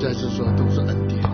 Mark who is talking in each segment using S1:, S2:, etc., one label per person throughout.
S1: 再次说都是恩典，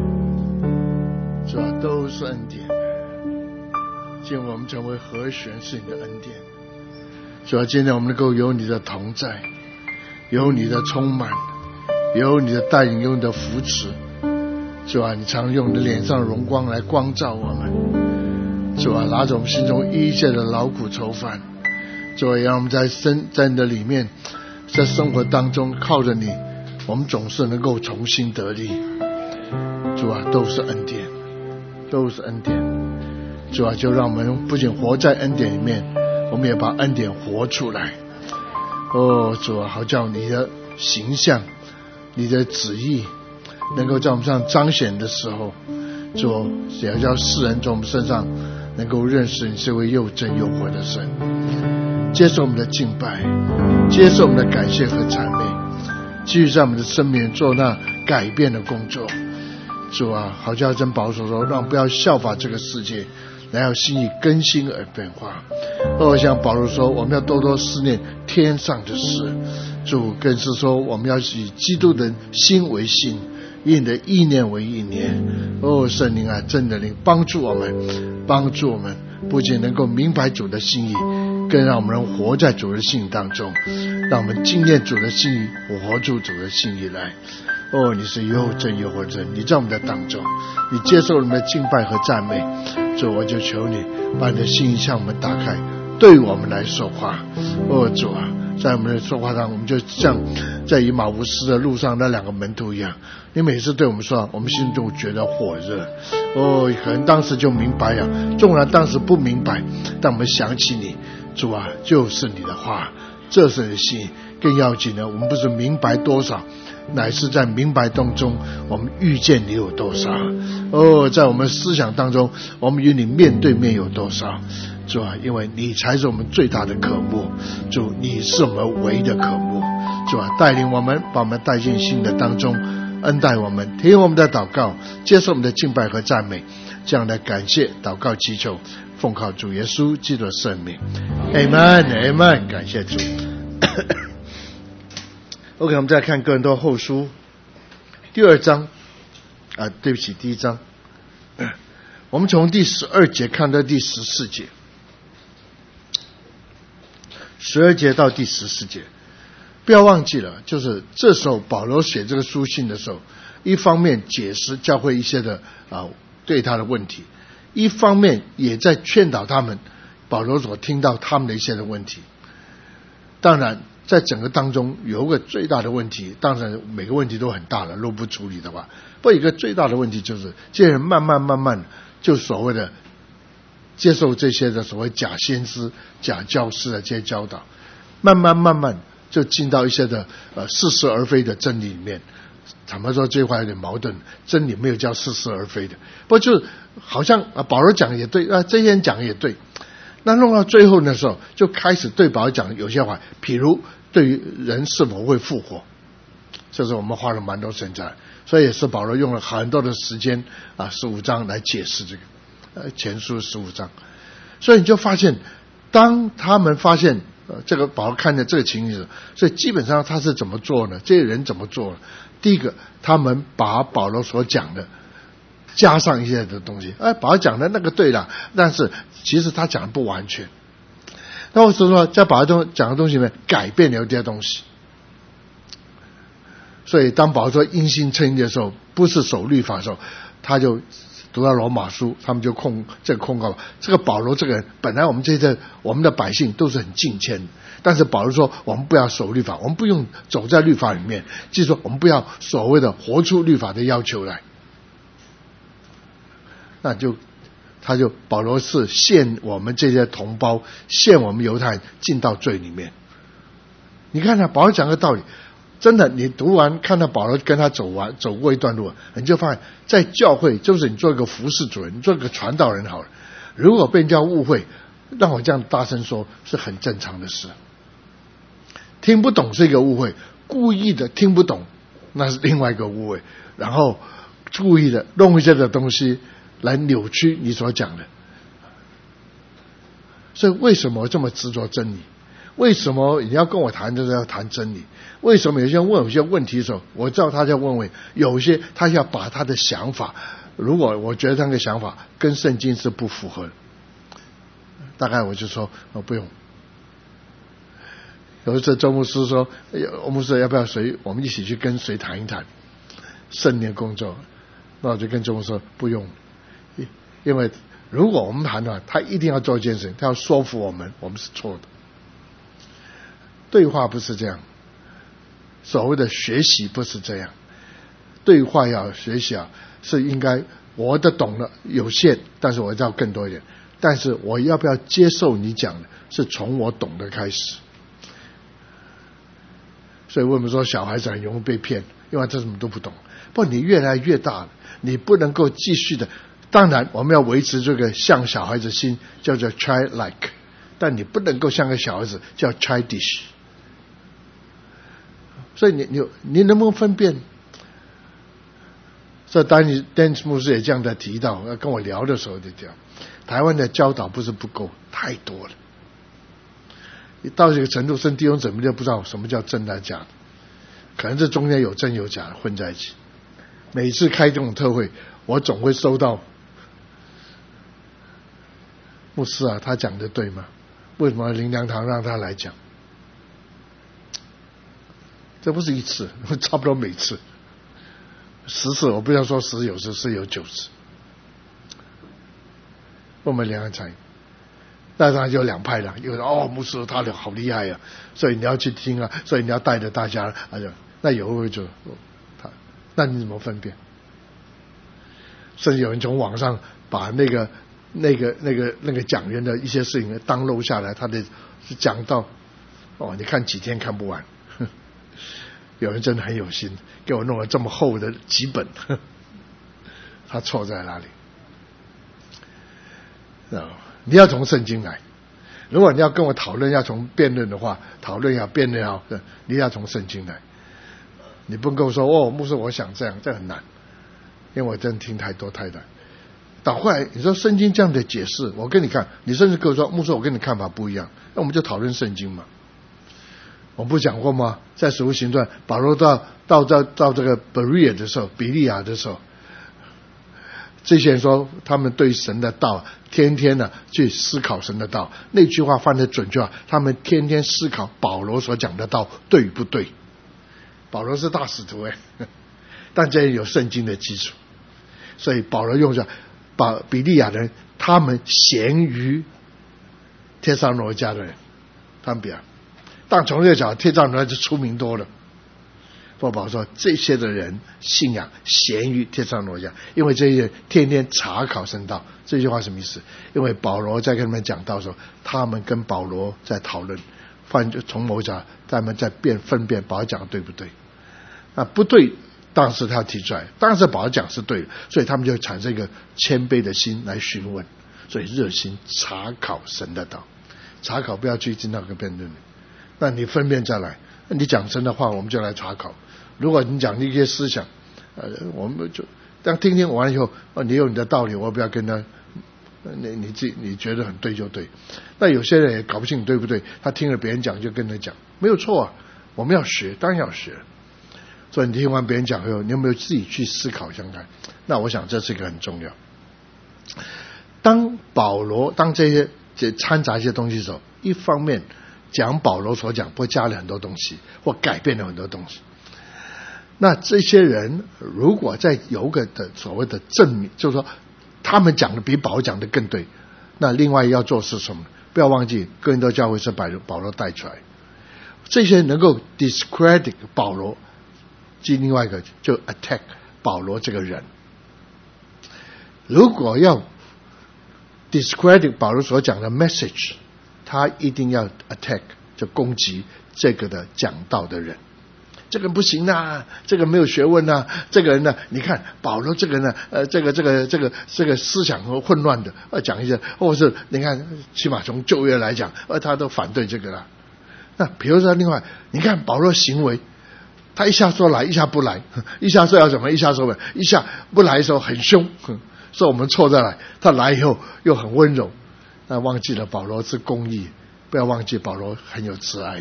S1: 主啊，都是恩典。今天我们成为和弦是你的恩典，主啊，今天我们能够有你的同在，有你的充满，有你的带领，有你的扶持。主啊，你常用你的脸上的荣光来光照我们。主啊，拿着我们心中一切的劳苦愁烦。主啊，让我们在你的里面，在生活当中靠着你，我们总是能够重新得力。主啊，都是恩典，都是恩典。主啊，就让我们不仅活在恩典里面，我们也把恩典活出来。哦，主啊，好叫你的形象，你的旨意能够在我们身上彰显的时候，主也要叫世人从我们身上能够认识你是位又真又活的神。接受我们的敬拜，接受我们的感谢和赞美，继续在我们的生命做那改变的工作。主啊，好像真保守说，让不要效法这个世界，来要心意更新而变化。像保罗说，我们要多多思念天上的事。主更是说，我们要以基督的心为心，以你的意念为意念。圣灵啊，真的灵帮助我们，不仅能够明白主的心意，更让我们能活在主的心意当中，让我们经验主的心意，活出主的心意来。你是又真又活的神，你在我们的当中，你接受我们的敬拜和赞美。主，我就求你把你的心意向我们打开，对我们来说话。主啊，在我们的说话上，我们就像在以马忤斯的路上那两个门徒一样，你每次对我们说，我们心中觉得火热。可能当时就明白了，纵然当时不明白，但我们想起你，主啊，就是你的话，这是你的心。更要紧的，我们不是明白多少，乃是在明白当中我们遇见你有多少。在我们思想当中，我们与你面对面有多少。主啊，因为你才是我们最大的渴慕。主，你是我们唯一的渴慕。主啊，带领我们，把我们带进新的当中，恩待我们，听我们的祷告，接受我们的敬拜和赞美，这样的感谢祷告祈求，奉靠主耶稣基督的圣名。 Amen Amen， 感谢主。OK， 我们再看哥林多后书第2章对不起，第1章。我们从第12节看到第14节，12节到第14节，不要忘记了，就是这时候保罗写这个书信的时候，一方面解释教会一些的对他的问题，一方面也在劝导他们，保罗所听到他们的一些的问题。当然在整个当中有一个最大的问题，当然每个问题都很大了，若不处理的话，不过一个最大的问题就是这些人慢慢就所谓的接受这些的所谓假先知假教师的这些教导，慢慢就进到一些的似是而非的真理里面。坦白说这句话有点矛盾，真理没有叫似是而非的，不过就好像保罗讲也对，这些人讲也对，那弄到最后的时候就开始对保罗讲有些话，譬如对于人是否会复活，这是我们花了蛮多时间在，所以也是保罗用了很多的时间15章来解释这个前书15章。所以你就发现，当他们发现这个保罗看见这个情形，所以基本上他是怎么做呢？这些人怎么做呢？第一个，他们把保罗所讲的加上一些的东西，保罗讲的那个对了，但是其实他讲的不完全。那我说在保罗讲的东西里面改变了一些东西。所以当保罗说因信称义的时候，不是守律法的时候，他就读到罗马书，他们就控告这个保罗这个人，本来我们的百姓都是很敬虔的，但是保罗说我们不要守律法，我们不用走在律法里面，就是说我们不要所谓的活出律法的要求来。那保罗是陷我们这些同胞，陷我们犹太人进到罪里面。你看保罗讲个道理，真的，你读完看到保罗跟他走过一段路，你就发现在教会，就是你做一个服事主人，你做一个传道人好了，如果被人家误会，让我这样大声说是很正常的事。听不懂是一个误会，故意的听不懂那是另外一个误会，然后故意的弄一些的东西来扭曲你所讲的。所以为什么这么执着真理？ 为什么你要跟我谈，就是要谈真理？为什么有些人问有些问题的时候，我知道他在问有些他要把他的想法，如果我觉得那个想法跟圣经是不符合的，大概我就说不用。有一次周牧师说，牧师要不要我们一起去跟谁谈一谈圣灵工作？那我就跟周牧师说不用，因为如果我们谈的话，他一定要做一件事情，他要说服我们是错的。对话不是这样，所谓的学习不是这样，对话要学习是应该我的懂了有限，但是我要更多一点，但是我要不要接受你讲的，是从我懂得开始。所以为什么说小孩子很容易被骗？因为这什么都不懂。不，你越来越大了，你不能够继续的。当然我们要维持这个像小孩子心，叫做 childlike， 但你不能够像个小孩子叫 childish。所以你能不能分辨？所以丹尼牧师也这样的提到，跟我聊的时候就讲，台湾的教导不是不够，太多了。到这个程度，甚至弟兄姊妹都不知道什么叫真的假的，可能这中间有真有假混在一起。每次开这种特会，我总会收到牧师他讲的对吗？为什么灵粮堂让他来讲？这不是一次，差不多每次10次，我不要说10有时是有9次。我们两个参与，那当然就两派了，有人牧师他的好厉害呀，所以你要去听啊，所以你要带着大家，那有人就那你怎么分辨？甚至有人从网上把那个讲员的一些事情当录下来，他的讲到你看几天看不完。有人真的很有心，给我弄了这么厚的几本，他错在哪里？你要从圣经来。如果你要跟我讨论，要从辩论的话，讨论要辩论好，你要从圣经来。你不能跟我说牧师我想这样，这很难，因为我真的听太多。倒过来你说圣经这样的解释，我跟你看，你甚至跟我说牧师我跟你看法不一样，那我们就讨论圣经嘛。我不讲过吗？在使徒行传，保罗到这个比利亚的时候，这些人说他们对神的道天天去思考神的道，那句话翻得准确啊，他们天天思考保罗所讲的道对不对。保罗是大使徒但这有圣经的基础，所以保罗用着把比利亚人他们贤于帖撒罗尼迦的人，他们比较，但从这个角度帖撒罗尼迦就出名多了。保罗说这些的人信仰贤于帖撒罗尼迦，因为这些人天天查考神道。这句话什么意思？因为保罗在跟他们讲道的时候，他们跟保罗在讨论，从某角他们在分辨保罗讲的对不对。不对当时他要提出来，当时保罗讲是对的，所以他们就产生一个谦卑的心来询问，所以热心查考神的道。查考不要去进那个辩论，那你分辨再来，你讲神的话我们就来查考。如果你讲一些思想我们就当听完以后你有你的道理，我不要跟他你觉得很对就对。那有些人也搞不清你对不对，他听了别人讲就跟他讲，没有错啊，我们要学，当然要学。所以你听完别人讲以后，你有没有自己去思考想看？那我想这是一个很重要。当这些掺杂一些东西的时候，一方面讲保罗所讲，不会加了很多东西，或改变了很多东西。那这些人如果在有个的所谓的证明，就是说他们讲的比保罗讲的更对，那另外要做是什么？不要忘记哥林多教会是保罗带出来，这些能够 discredit 保罗，另外一个就 attack 保罗这个人。如果要 discredit 保罗所讲的 message， 他一定要 attack 就攻击这个的讲道的人。这个不行啊，这个没有学问啊，这个人呢，你看保罗这个呢，这个思想和混乱的，讲一些，或者是你看，起码从旧约来讲，他都反对这个了。那比如说另外，你看保罗行为，他一下说来，一下不来，一下说要怎么，一下说不，一下不来的时候很凶，说我们错在来，他来以后又很温柔，那忘记了保罗是公义， 不要忘记保罗很有慈爱的，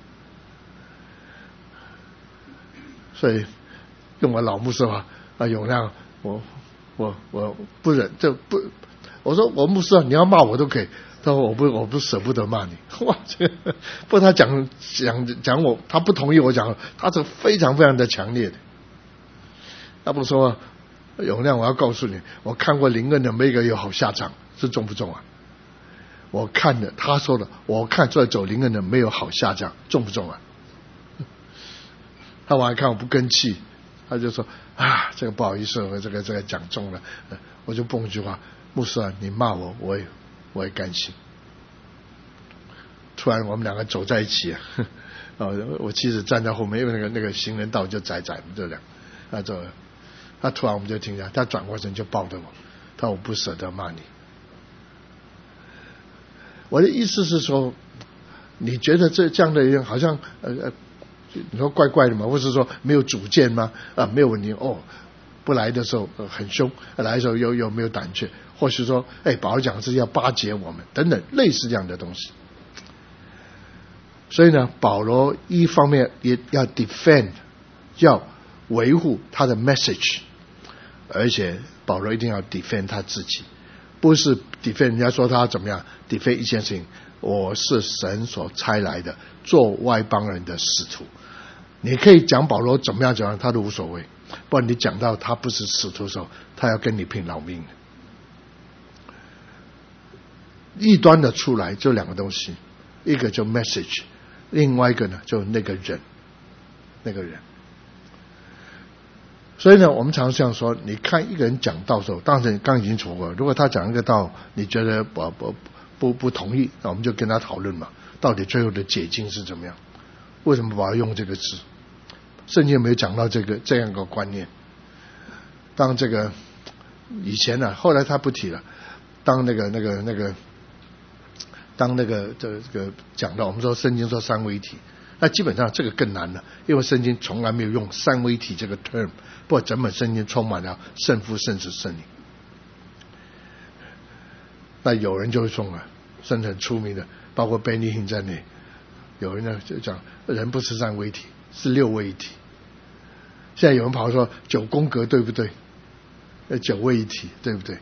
S1: 所以用我老牧师话永亮，我不忍，这不，我说我牧师你要骂我都可以，他说我不舍不得骂你。哇，这个不过他讲我，他不同意我讲，他是非常非常的强烈的。他不说永亮，我要告诉你，我看过林恩的每一个有好下场，是重不重啊？我看的，他说的，我看出来走林恩的没有好下场，重不重啊？他往来看我不跟气，他就说这个不好意思，我这个讲中了，我就蹦一句话，牧师啊，你骂我，我也甘心。突然我们两个走在一起我妻子站在后面，因为那个行人道就窄窄，这两他突然我们就停下，他转过身就抱着我，他说我不舍得骂你。我的意思是说，你觉得这样的人好像你说怪怪的吗？或是说没有主见吗？没有问题不来的时候很凶，来的时候又没有胆怯，或许说保罗讲是要巴结我们等等类似这样的东西。所以呢，保罗一方面也要 defend， 要维护他的 message， 而且保罗一定要 defend 他自己，不是 defend 人家说他怎么样 defend 一件事情，我是神所差来的做外邦人的使徒。你可以讲保罗怎么样他都无所谓，不然你讲到他不是使徒的时候，他要跟你拼老命的。异端的出来就两个东西，一个就 message， 另外一个呢就那个人。所以呢，我们常常这样说，你看一个人讲道的时候，当然刚已经说过，如果他讲一个道你觉得不同意，那我们就跟他讨论嘛，到底最后的解经是怎么样，为什么保罗用这个字，圣经有没有讲到这样一个观念。当这个以前呢，后来他不提了，当这个讲到我们说圣经说三位一体，那基本上这个更难了，因为圣经从来没有用三位一体这个 term， 不过整本圣经充满了圣父圣子圣灵。那有人就会说甚至很出名的，包括贝尼亨在内，有人呢就讲人不是三位一体，是六位一体。现在有人跑说九宫格对不对？九位一体对不对？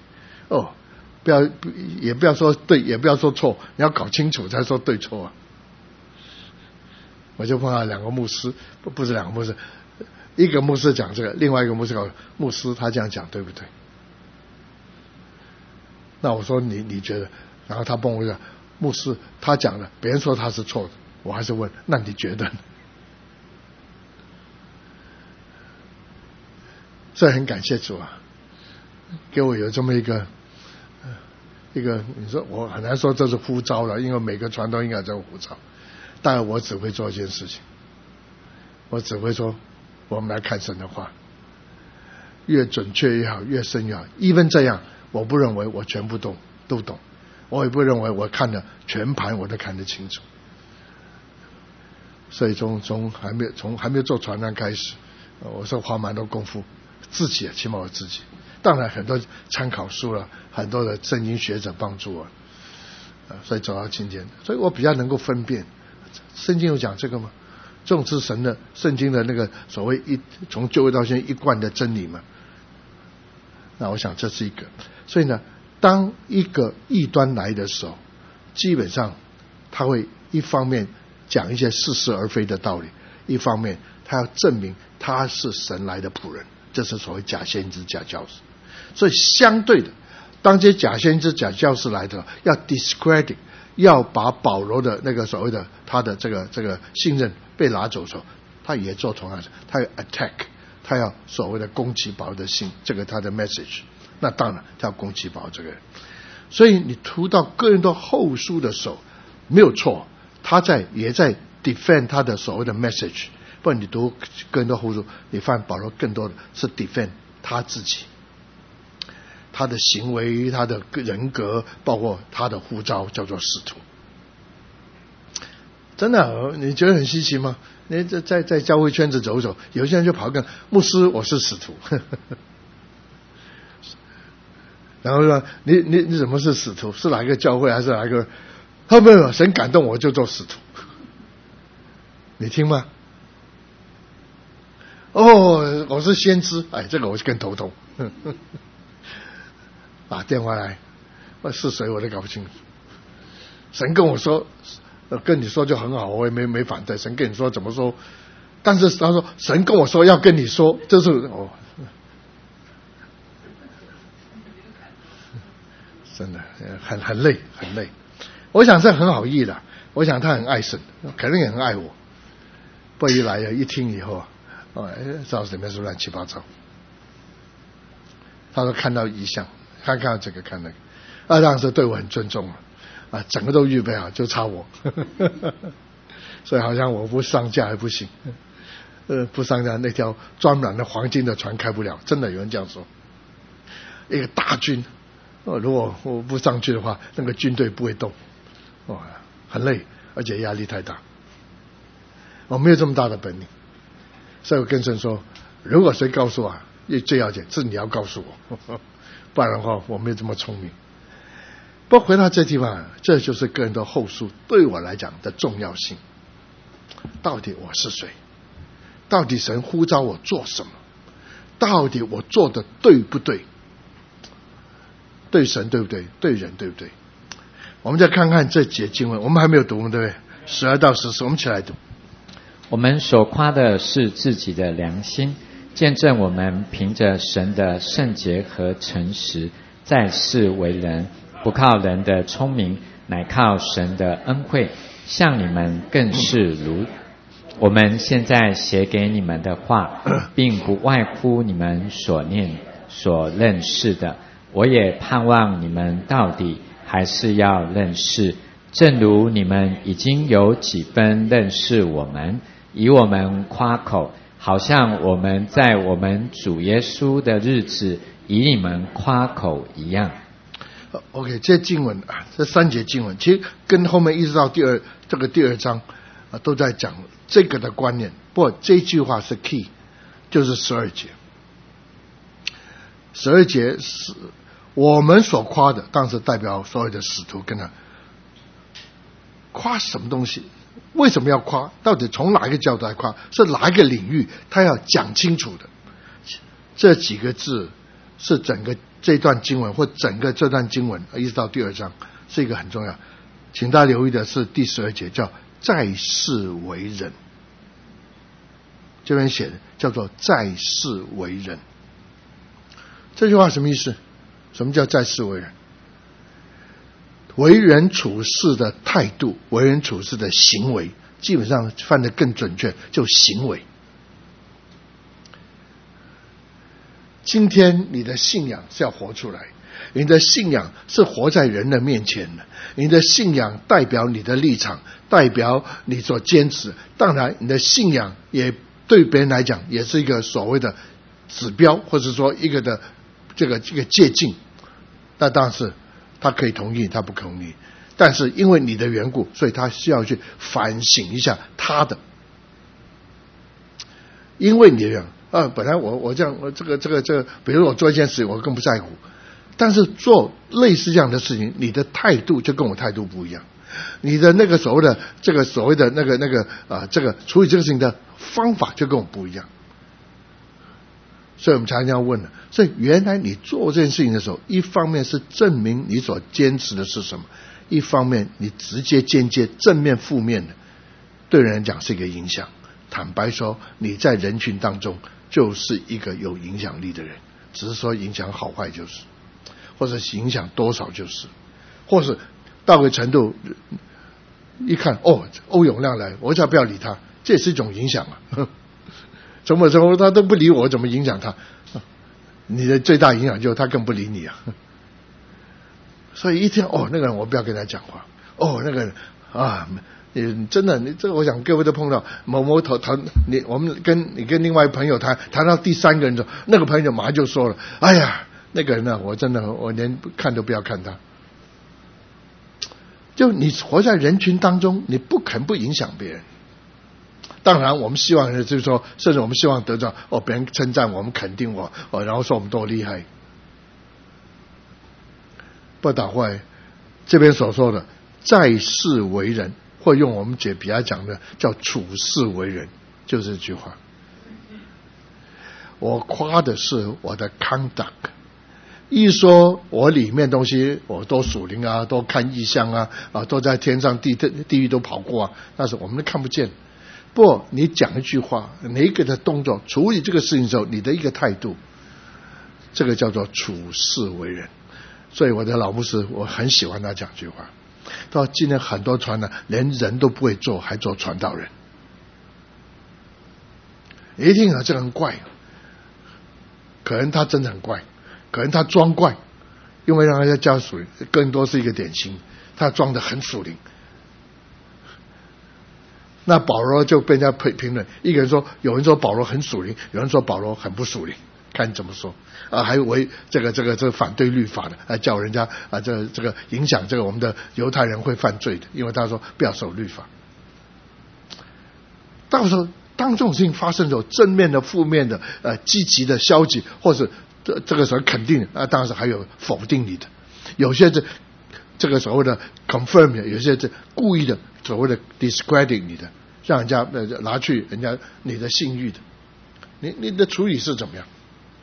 S1: 也不要说对，也不要说错，你要搞清楚才说对错啊。我就碰到两个牧师，不是两个牧师，一个牧师讲这个，另外一个牧师讲牧师他这样讲对不对？那我说你觉得？然后他帮我讲牧师他讲了，别人说他是错的，我还是问那你觉得呢？所以很感谢主啊，给我有这么一个，你说我很难说这是呼召了，因为每个传道应该有这个呼召，但我只会做一件事情，我只会说我们来看神的话，越准确越好，越深越好。even这样，我不认为我全部都懂，我也不认为我看的全盘我都看得清楚。所以从还没有做传单开始，我说花蛮多功夫，自己起码我自己，当然很多参考书了，很多的圣经学者帮助我，所以走到今天，所以我比较能够分辨。圣经有讲这个吗？这种是神的圣经的那个所谓从旧约到现在一贯的真理嘛？那我想这是一个。所以呢，当一个异端来的时候，基本上他会一方面讲一些似是而非的道理，一方面他要证明他是神来的仆人，这是所谓假先知假教师。所以相对的，当这些假先知假教师来的，要 discredit， 要把保罗的那个所谓的他的这个信任被拿走的时候，他也做同样的，他要 attack， 他要所谓的攻击保罗的信，这个他的 message， 那当然他要攻击保罗这个人。所以你读到哥林多后书的时候，没有错，他也在 defend 他的所谓的 message。不然你读哥林多后书，你发现保罗更多的是 defend 他自己，他的行为，他的人格，包括他的呼召叫做使徒。真的，你觉得很稀奇吗？你在教会圈子走走，有些人就跑跟牧师我是使徒然后说你怎么是使徒？是哪一个教会还是哪一个没有，神感动我就做使徒。你听吗？我是先知，这个我是更头痛。打电话来，是谁我都搞不清楚。神跟我说，跟你说就很好，我也没反对。神跟你说怎么说？但是他说神跟我说要跟你说，这是真的很累很累。我想这很好意的，我想他很爱神，肯定也很爱我。不一来一听以后，知道里面是乱七八糟。他说看到异象，看到这个看那个，当时对我很尊重了，整个都预备好，就差我。所以好像我不上架还不行，不上架那条装满了黄金的船开不了，真的有人这样说。一个大军，如果我不上去的话，那个军队不会动，很累，而且压力太大。我没有这么大的本领，所以我跟神说，如果谁告诉我，最要紧是你要告诉我，不然的话我没有这么聪明。不过回到这地方，这就是哥林多后书对我来讲的重要性。到底我是谁？到底神呼召我做什么？到底我做的对不对？对神对不对？对人对不对？我们再看看这节经文，我们还没有读，对不对？12到14，我们一起来读。
S2: 我们所夸的是自己的良心，见证我们凭着神的圣洁和诚实，在世为人，不靠人的聪明，乃靠神的恩惠，像你们更是如。我们现在写给你们的话，并不外乎你们所念所认识的，我也盼望你们到底还是要认识，正如你们已经有几分认识我们，以我们夸口，好像我们在我们主耶稣的日子以你们夸口一样。
S1: OK， 这经文这3节经文，其实跟后面一直到第二章都在讲这个的观念。不过这句话是 key， 就是12节。12节是我们所夸的，当时代表所有的使徒跟他夸什么东西，为什么要夸，到底从哪一个角度来夸，是哪一个领域，他要讲清楚的。这几个字是整个这段经文或整个这段经文一直到第2章是一个很重要。请大家留意的是第12节，叫在世为人，这边写的叫做在世为人。这句话什么意思？什么叫在世为人？为人处事的态度，为人处事的行为，基本上翻得更准确，就行为。今天你的信仰是要活出来，你的信仰是活在人的面前的，你的信仰代表你的立场，代表你所坚持。当然你的信仰也对别人来讲也是一个所谓的指标，或者说一个的这个借镜。那当然是他可以同意，他不同意，但是因为你的缘故，所以他需要去反省一下他的。因为你的缘本来我这样，我这个，比如我做一件事情，我更不在乎，但是做类似这样的事情，你的态度就跟我态度不一样，你的那个所谓的这个所谓的那个这个处理这个事情的方法就跟我不一样。所以我们常常要问了，所以原来你做这件事情的时候，一方面是证明你所坚持的是什么，一方面你直接间接正面负面的对人来讲是一个影响。坦白说，你在人群当中就是一个有影响力的人，只是说影响好坏就是，或者影响多少就是，或是到个程度一看欧永亮来，我只要不要理他，这也是一种影响啊。怎么他都不理我，怎么影响他？你的最大影响就是他更不理你啊。所以一听那个人我不要跟他讲话，那个人你真的，你这个我想各位都碰到某某我们跟另外一朋友谈到第3个人的时候，那个朋友马上就说了，哎呀那个人呢，我真的我连看都不要看他。就你活在人群当中，你不肯不影响别人。当然我们希望就是说，甚至我们希望得到别人称赞我们，肯定我然后说我们多厉害。不打坏这边所说的在世为人，或用我们比较讲的叫处世为人，就是这句话。我夸的是我的 conduct， 一说我里面东西我都属灵啊，都看异象啊，都在天上地狱都跑过啊，但是我们都看不见。不，你讲一句话，每一个的动作，处理这个事情的时候，你的一个态度，这个叫做处世为人。所以我的老牧师，我很喜欢他讲句话，到今天很多传呢，连人都不会做，还做传道人。一定这个很怪，可能他真的很怪，可能他装怪，因为让人家教属灵，更多是一个典型，他装得很属灵。那保罗就被人家评论，一个人说，有人说保罗很属灵，有人说保罗很不属灵，看你怎么说还为这个反对律法的，叫人家这个影响这个我们的犹太人会犯罪的，因为他说不要守律法。到时候当这种事情发生的时候，正面的、负面的、积极的、消极，或是这个时候肯定的，当然是还有否定你的，有些这个所谓的 confirm 的，有些是故意的所谓的 discredit 你的，让人家拿去人家你的信誉的，你的处理是怎么样？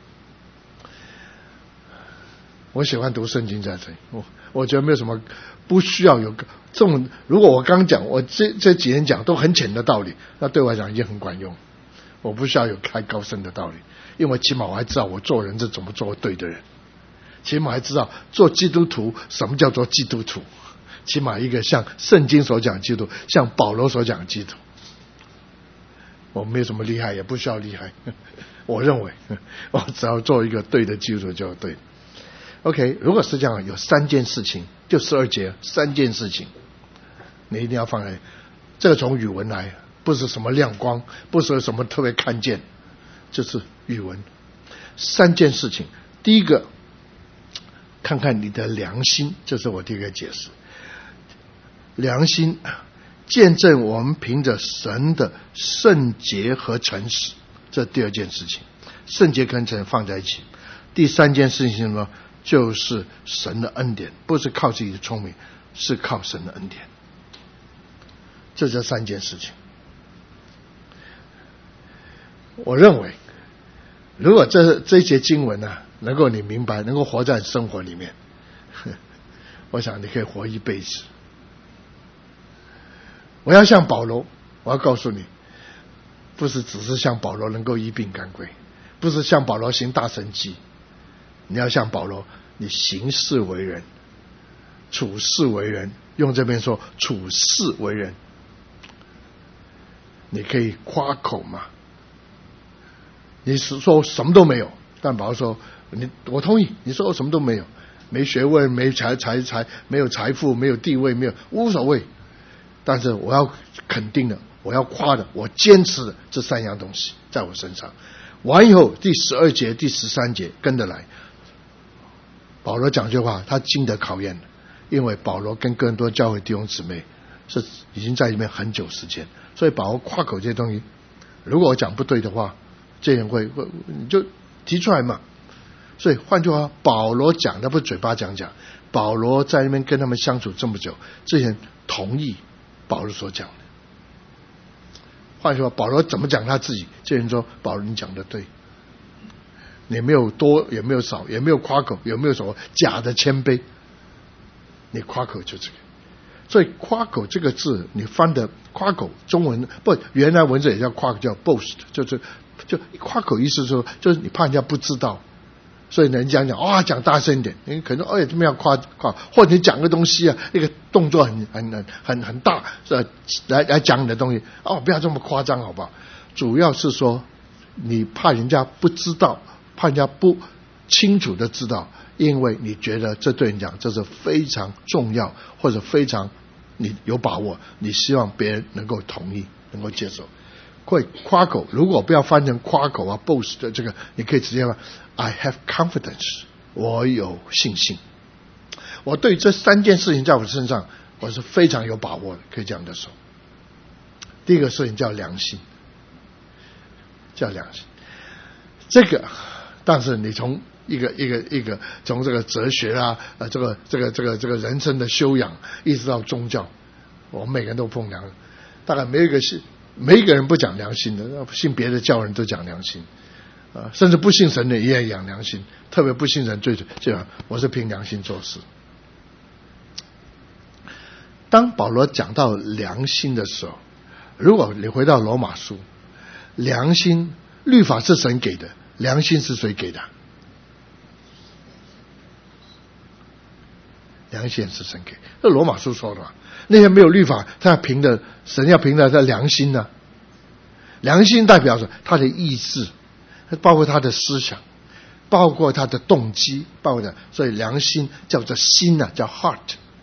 S1: 我喜欢读圣经在这里，我觉得没有什么不需要有这种。如果我刚讲，我这几年讲都很浅的道理，那对我来讲已经很管用。我不需要有太高深的道理，因为起码我还知道我做人是怎么做对的人，起码还知道做基督徒什么叫做基督徒，起码一个像圣经所讲的基督徒，像保罗所讲的基督徒。我没有什么厉害，也不需要厉害，我认为我只要做一个对的基督徒就对。OK， 如果是这样，有3件事情，就12节3件事情，你一定要放在这个。从语文来，不是什么亮光，不是什么特别看见，就是语文3件事情。第一个，看看你的良心，这是我第一个解释。良心见证我们凭着神的圣洁和诚实，这第2件事情。圣洁跟诚实放在一起。第3件事情呢，就是神的恩典，不是靠自己的聪明，是靠神的恩典。这3件事情。我认为如果这一节经文能够你明白，能够活在生活里面，我想你可以活一辈子。我要像保罗，我要告诉你，不是只是像保罗能够医病赶鬼，不是像保罗行大神迹，你要像保罗，你行事为人，处事为人，用这边说处事为人，你可以夸口吗？你是说什么都没有，但保罗说我同意，你说我什么都没有，没学问，没没有财富，没有地位，没有无所谓，但是我要肯定的，我要夸的，我坚持的这3样东西在我身上。完以后第12节第13节跟着来，保罗讲句话，他经得考验了，因为保罗跟更多教会弟兄姊妹是已经在里面很久时间，所以保罗夸口这些东西，如果我讲不对的话，这人会你就提出来嘛。所以换句话，保罗讲的不是嘴巴讲，保罗在那边跟他们相处这么久，这些人同意保罗所讲的。换句话，保罗怎么讲他自己，这些人说保罗你讲的对，你没有多也没有少，也没有夸口，也没有什么假的谦卑，你夸口就这个。所以夸口这个字你翻的夸口，中文不原来文字也叫夸口，叫 boast， 就夸口意思说就是你怕人家不知道，所以人讲讲大声一点，你可能这么样夸，或者你讲个东西一个动作很大，来讲你的东西不要这么夸张好不好？主要是说你怕人家不知道，怕人家不清楚的知道，因为你觉得这对你讲这是非常重要，或者非常你有把握，你希望别人能够同意，能够接受。会夸口，如果不要翻成夸口boast 的这个，你可以直接说 I have confidence， 我有信心。我对这3件事情在我身上我是非常有把握的，可以这样的说。第一个事情叫良心，这个但是你从一个从这个哲学啊，这个人生的修养，一直到宗教，我们每个人都碰良，大概没一个人不讲良心的，信别的教人都讲良心，甚至不信神的也讲良心，特别不信神最我是凭良心做事。当保罗讲到良心的时候，如果你回到罗马书，良心律法是神给的，良心是谁给的？良心是神给，这罗马书说的嘛。那些没有律法，他要凭的神要凭的他良心呢、良心代表着他的意志，包括他的思想，包括他的动机，包括的，所以良心叫做心叫 heart。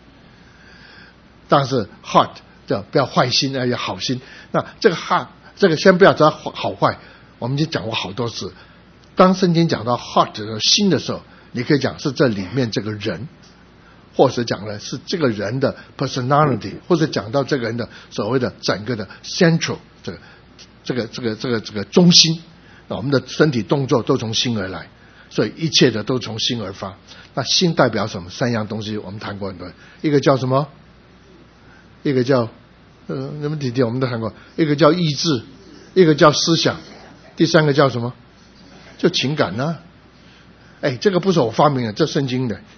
S1: 但是 heart 叫不要坏心，要好心。那这个 heart 这个先不要知道好坏，我们已经讲过好多次。当圣经讲到 heart 的心的时候，你可以讲是这里面这个人，或者讲的是这个人的 personality， 或者讲到这个人的所谓的整个的 central 这个中心。我们的身体动作都从心而来，所以一切的都从心而发。那心代表什么？三样东西我们谈过很多，一个叫什么？一个叫你们我们都谈过，一个叫意志，一个叫思想，第三个叫什么？就情感呢、这个不是我发明的，这圣经的。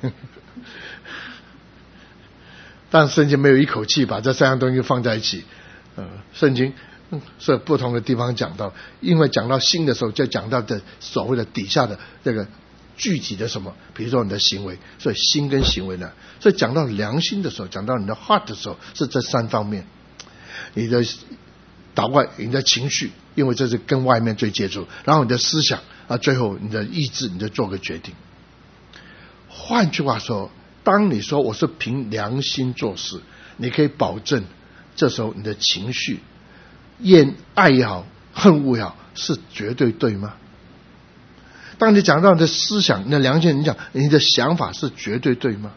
S1: 但圣经没有一口气把这三样东西放在一起，圣经是不同的地方讲到，因为讲到心的时候，就讲到的所谓的底下的这个具体的什么，比如说你的行为，所以心跟行为呢，所以讲到良心的时候，讲到你的 heart 的时候，是这三方面。你的祷告，你的情绪，因为这是跟外面最接触，然后你的思想最后你的意志，你就做个决定。换句话说，当你说我是凭良心做事，你可以保证这时候你的情绪爱也好，恨恶也好，是绝对对吗？当你讲到你的思想，你的良心，你讲你的想法是绝对对吗？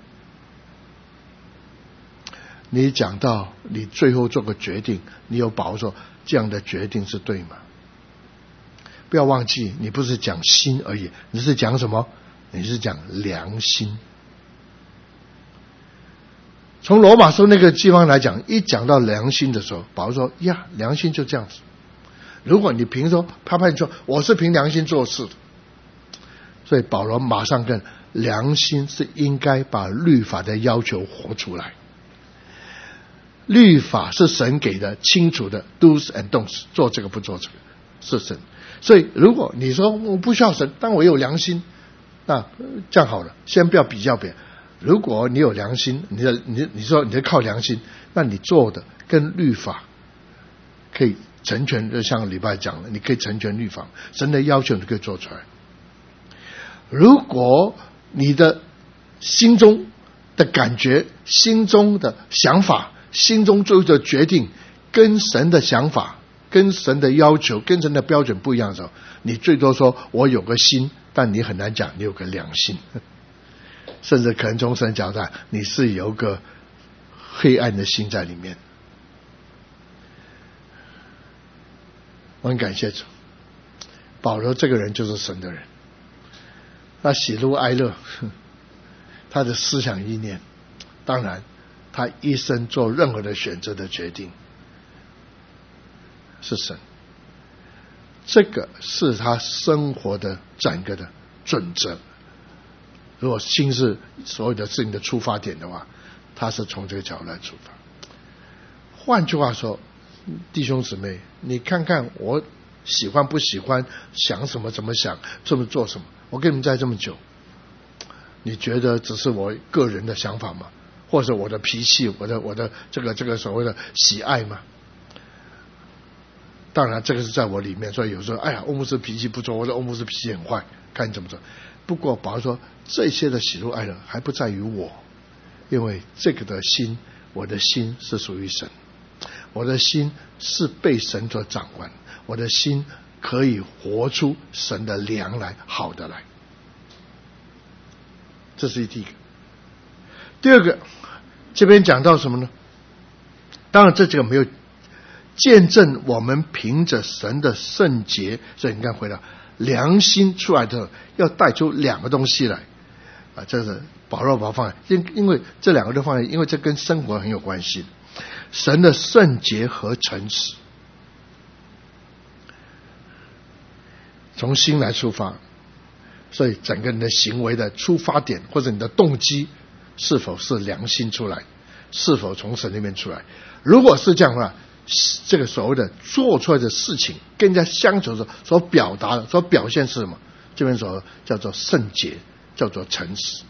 S1: 你讲到你最后做个决定，你有把握说这样的决定是对吗？不要忘记，你不是讲心而已，你是讲什么？你是讲良心。从罗马书那个地方来讲，一讲到良心的时候，保罗说呀，良心就这样子。如果你凭说你说我是凭良心做事的，所以保罗马上跟良心是应该把律法的要求活出来。律法是神给的清楚的 do's and don'ts， 做这个不做这个是神。所以如果你说我不需要神，但我有良心，那这样好了，先不要比较别人。如果你有良心，你说你在靠良心，那你做的跟律法可以成全，就像礼拜讲的，你可以成全律法，神的要求你可以做出来。如果你的心中的感觉、心中的想法、心中做的决定跟神的想法、跟神的要求、跟神的标准不一样的时候，你最多说我有个心，但你很难讲你有个良心，甚至可能从神角度你是有个黑暗的心在里面。我很感谢主，保罗这个人就是神的人，他喜怒哀乐，他的思想意念，当然他一生做任何的选择的决定是神，这个是他生活的整个的准则。如果心是所有的事情的出发点的话，他是从这个角度来出发。换句话说，弟兄姊妹，你看看我喜欢不喜欢，想什么怎么想，这么做什么，我跟你们在这么久，你觉得只是我个人的想法吗？或者我的脾气，我的这个所谓的喜爱吗？当然这个是在我里面，所以有时候欧牧师脾气不错，或者欧牧师脾气很坏，看你怎么做。不过保罗说这些的喜怒哀乐还不在于我，因为这个的心，我的心是属于神，我的心是被神所掌管，我的心可以活出神的良来，好的来。这是第一个。第二个，这边讲到什么呢？当然这几个没有见证我们凭着神的圣洁，所以你看回到良心出来的时候，要带出两个东西来啊，这是保罗把它放在，因为这两个都放在，因为这跟生活很有关系。神的圣洁和诚实，从心来出发，所以整个人的行为的出发点或者你的动机是否是良心出来，是否从神那边出来。如果是这样的话，这个所谓的做出来的事情跟人家相处的时候所表达的所表现是什么？这边所叫做圣洁，叫做诚实。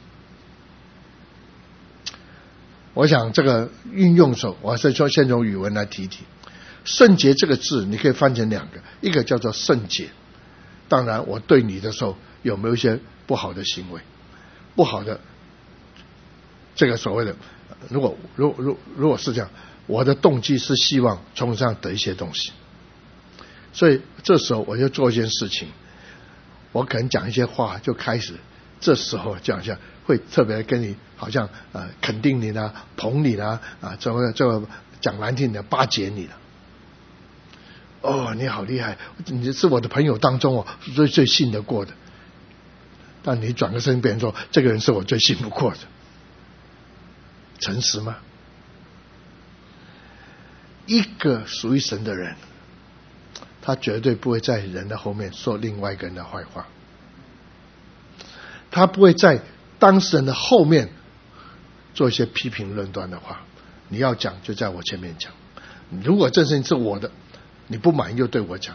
S1: 我想这个运用的时候，我还是说先从语文来提提。圣洁这个字你可以翻成两个，一个叫做圣洁，当然我对你的时候有没有一些不好的行为，不好的这个所谓的，如果是这样，我的动机是希望从上得一些东西，所以这时候我就做一件事情，我可能讲一些话就开始，这时候讲一下会特别跟你好像肯定你啦，捧你啦，这个讲难听的巴结你了。哦，你好厉害，你是我的朋友当中最信得过的。但你转个身，别人说这个人是我最信不过的，诚实吗？一个属于神的人，他绝对不会在人的后面说另外一个人的坏话，他不会在当事人的后面做一些批评论断的话。你要讲就在我前面讲，如果这事情是我的，你不满意就对我讲。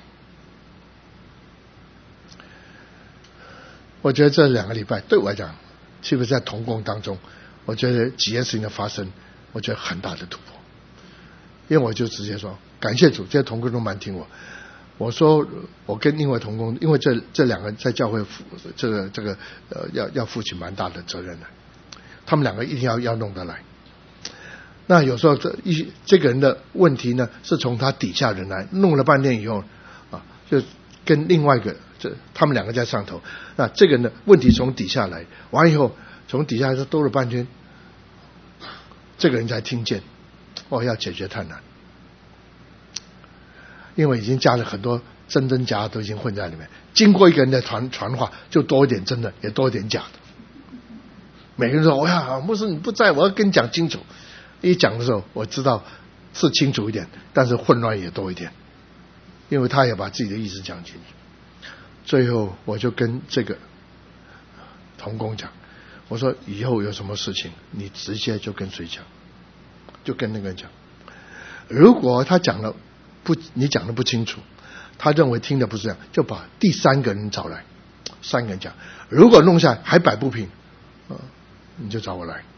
S1: 我觉得这2个礼拜对我来讲，特别在同工当中，我觉得几件事情的发生，我觉得很大的突破。因为我就直接说感谢主，这些同工都蛮听我。我说我跟另外同工，因为这2个在教会要负起蛮大的责任的，他们2个一定要弄得来。那有时候这个人的问题呢，是从他底下人来弄了半天以后就跟另外一个他们2个在上头，那这个人的问题从底下来，完以后从底下兜了半天，这个人才听见要解决太难，因为已经加了很多真假都已经混在里面，经过一个人的传话，就多一点真的，也多一点假的。每个人说：“呀，牧师你不在，我要跟你讲清楚。”一讲的时候，我知道是清楚一点，但是混乱也多一点，因为他也把自己的意思讲清楚。最后我就跟这个同工讲，我说以后有什么事情，你直接就跟谁讲，就跟那个人讲。如果他讲了你讲的不清楚，他认为听的不是这样，就把第3个人找来，3个人讲。如果弄下来还摆不平，你就找我来。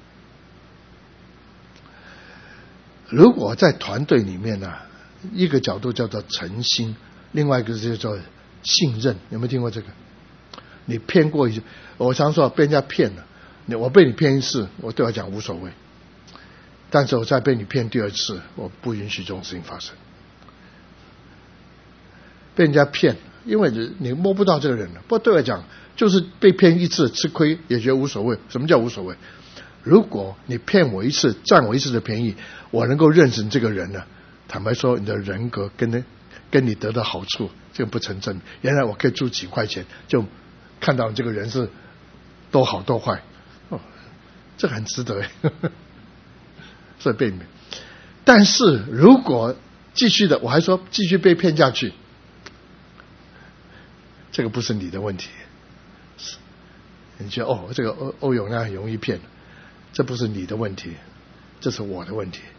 S1: 如果在团队里面呢，一个角度叫做诚心，另外一个就叫做信任。有没有听过这个？你骗过一次，我常说被人家骗了，我被你骗一次，我对我讲无所谓，但是我再被你骗第2次，我不允许这种事情发生。被人家骗，因为你摸不到这个人了，不过对我讲就是被骗1次吃亏也觉得无所谓。什么叫无所谓？如果你骗我1次，占我1次的便宜，我能够认识你这个人呢，坦白说你的人格跟你得的好处这个不成正比。原来我可以出几块钱就看到你这个人是多好多坏，这很值得所以被骗。但是如果继续的，我还说继续被骗下去，这个不是你的问题。你觉得这个欧永亮很容易骗，这不是你的问题，这是我的问题。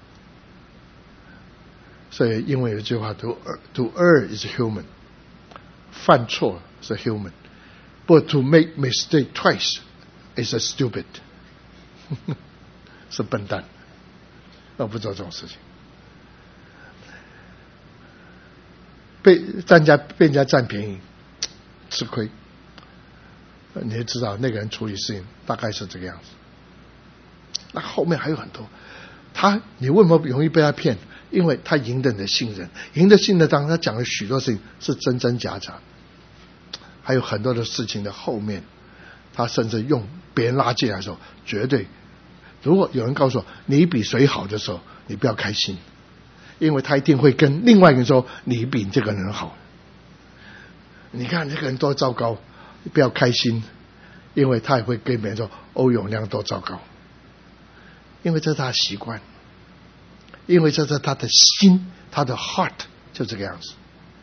S1: 所以因为有一句话 to err is human， 犯错是 human， but to make mistake twice is a stupid 是笨蛋，我不做这种事情。被人家占便宜吃亏，你就知道那个人处理事情大概是这个样子。那后面还有很多，你为什么容易被他骗？因为他赢得你的信任，赢得信任当中他讲了许多事情是真假，还有很多的事情的后面，他甚至用别人拉进来的时候，绝对如果有人告诉我你比谁好的时候，你不要开心，因为他一定会跟另外一个人说你比这个人好。 你看这个人多糟糕，不要开心，因为他也会跟别人说欧永亮多糟糕，因为这是他的习惯，因为这是他的心，他的 heart 就这个样子，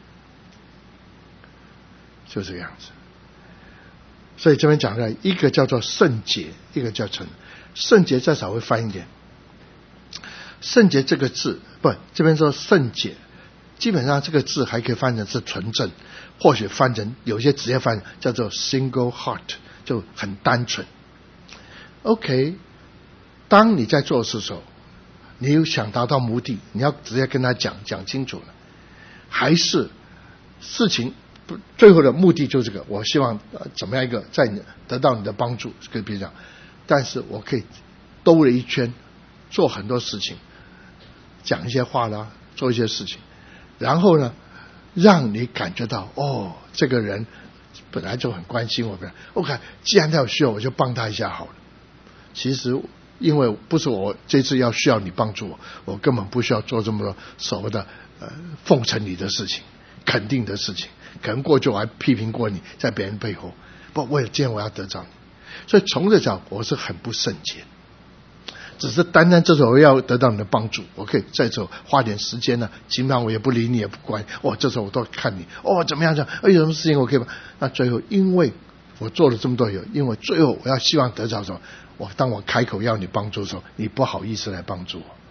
S1: 就这个样子。所以这边讲的一个叫做圣洁，一个叫纯。圣洁再少会翻一点，圣洁这个字不，这边说圣洁，基本上这个字还可以翻成是纯正，或许翻成有些直接翻叫做 single heart， 就很单纯。OK， 当你在做事的时候，你有想达到目的，你要直接跟他讲清楚了，还是事情最后的目的就是这个，我希望怎么样一个在你得到你的帮助，跟别人讲，但是我可以兜了一圈，做很多事情，讲一些话啦，做一些事情，然后呢，让你感觉到这个人本来就很关心我们。OK， 既然他有需要，我就帮他一下好了。其实因为不是我这次要需要你帮助我，我根本不需要做这么多所谓的奉承你的事情，肯定的事情。可能过去我还批评过你，在别人背后，不，为了今天我要得着你，所以从这讲我是很不圣洁。只是单单这时候我要得到你的帮助，我可以在这花点时间呢，基本上我也不理你也不管，这时候我都看你，怎么样讲，有什么事情我可以吧？那最后因为我做了这么多因为最后我要希望得着什么，当我开口要你帮助的时候，你不好意思来帮助我，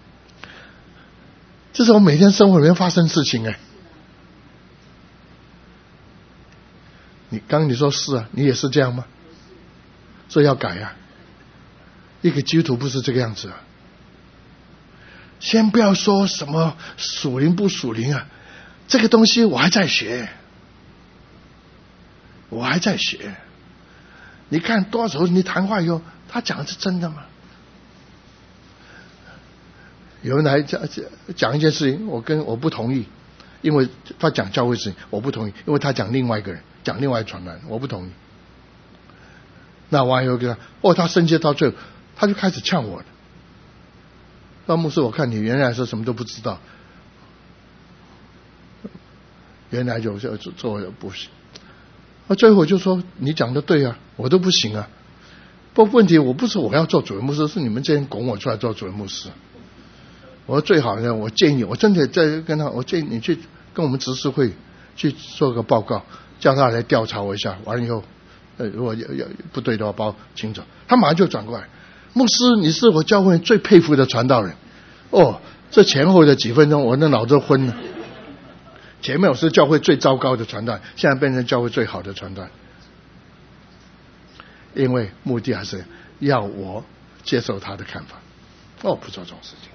S1: 这是我每天生活里面发生事情你刚你说是啊，你也是这样吗？所以要改啊。一个基督徒不是这个样子啊。先不要说什么属灵不属灵啊，这个东西我还在学，你看多少时候你谈话以后，他讲的是真的吗？有人来讲一件事情，我不同意，因为他讲教会事情，我不同意，因为他讲另外一个人，讲另外传单，我不同意。那完以后跟他，他生气到最后，他就开始呛我了。那牧师，我看你原来是什么都不知道，原来就做不行。最后我就说你讲的对啊，我都不行啊。不过问题我不是我要做主任牧师，是你们这些人拱我出来做主任牧师。我说最好呢，我建议我真的在跟他，我建议你去跟我们执事会去做个报告，叫他来调查我一下。完了以后，如果要不对的话，把我请走。他马上就转过来，牧师，你是我教会最佩服的传道人。这前后的几分钟，我那脑子昏了。前面我是教会最糟糕的传道人，现在变成教会最好的传道人。因为目的还是要我接受他的看法。我不做这种事情，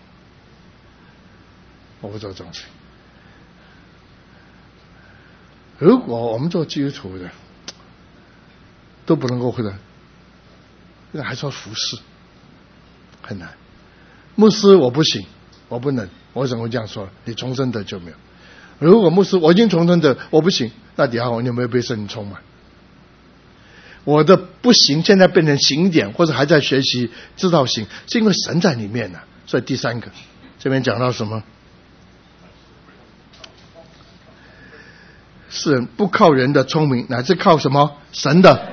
S1: 如果我们做基督徒的都不能够的，那还说服侍很难。牧师我不行，我不能，我怎么会这样说？你重生得救没有？如果牧师我已经重生得我不行，那底下我有没有被圣灵充满？我的不行现在变成行一点，或者还在学习知道行，是因为神在里面呢。所以第三个这边讲到什么？世人不靠人的聪明，乃是靠什么？神的。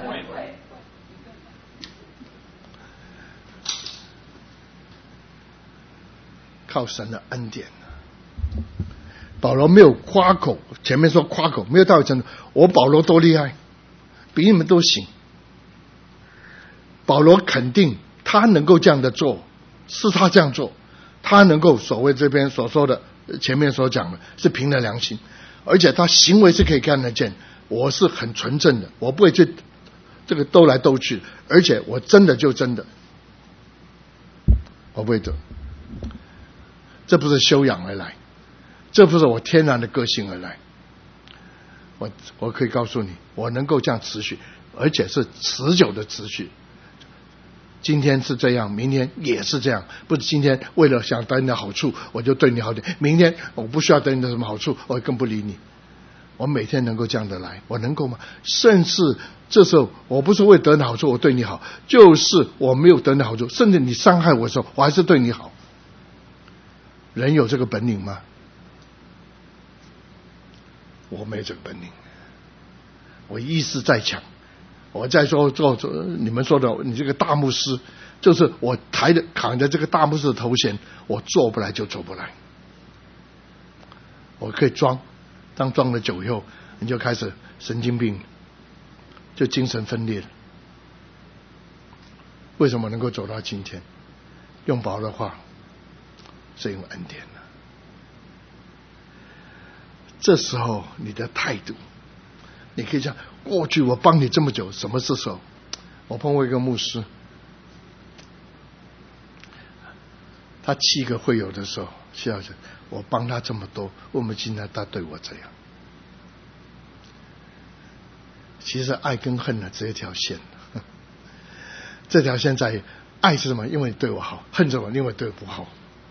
S1: 靠神的恩典。保罗没有夸口，前面说夸口没有道理，真的，我保罗多厉害，比你们都行。保罗肯定他能够这样的做，是他这样做，他能够所谓这边所说的前面所讲的是凭着良心，而且他行为是可以看得见，我是很纯正的，我不会去这个兜来兜去，而且我真的就真的，我不会的。这不是修养而来，这不是我天然的个性而来。我可以告诉你，我能够这样持续，而且是持久的持续。今天是这样，明天也是这样，不是今天为了想得你的好处我就对你好点，明天我不需要得你的什么好处，我更不理你。我每天能够这样的来，我能够吗？甚至这时候我不是为得你好处我对你好，就是我没有得你好处，甚至你伤害我的时候我还是对你好。人有这个本领吗？我没这个本领。 我意志再强，我再说做你们说的，你这个大牧师，就是我扛着这个大牧师的头衔，我做不来就做不来。我可以装，当装了久以后，你就开始神经病，就精神分裂了。为什么能够走到今天？用保罗的话，是因为恩典了。这时候你的态度，你可以讲，过去我帮你这么久，什么时候？我碰过一个牧师，他7个会友的时候，需要讲我帮他这么多，为什么今天他对我这样？其实爱跟恨呢，只有一条线。这条线在于爱是什么？因为你对我好；恨什么？因为对我不好。